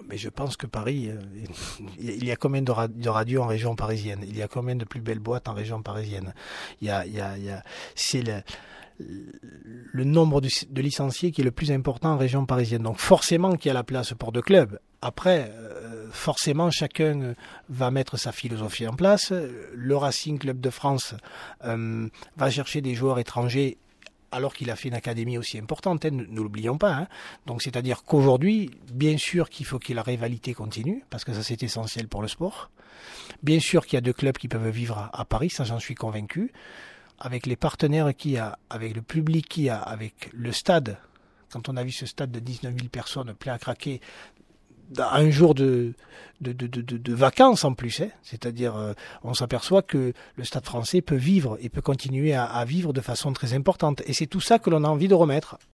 Mais je pense que Paris, il y a combien de radios en région parisienne? Il y a combien de plus belles boîtes en région parisienne? C'est le nombre de licenciés qui est le plus important en région parisienne. Donc forcément qu'il y a la place pour deux clubs. Après, forcément, chacun va mettre sa philosophie en place. Le Racing Club de France va chercher des joueurs étrangers alors qu'il a fait une académie aussi importante, ne l'oublions pas. Hein. Donc c'est-à-dire qu'aujourd'hui, bien sûr qu'il faut que la rivalité continue, parce que ça c'est essentiel pour le sport. Bien sûr qu'il y a deux clubs qui peuvent vivre à Paris, ça j'en suis convaincu. Avec les partenaires qu'il y a, avec le public qu'il y a, avec le stade, quand on a vu ce stade de 19 000 personnes plein à craquer, un jour de vacances en plus, hein. C'est-à-dire on s'aperçoit que le Stade français peut vivre et peut continuer à vivre de façon très importante. Et c'est tout ça que l'on a envie de remettre.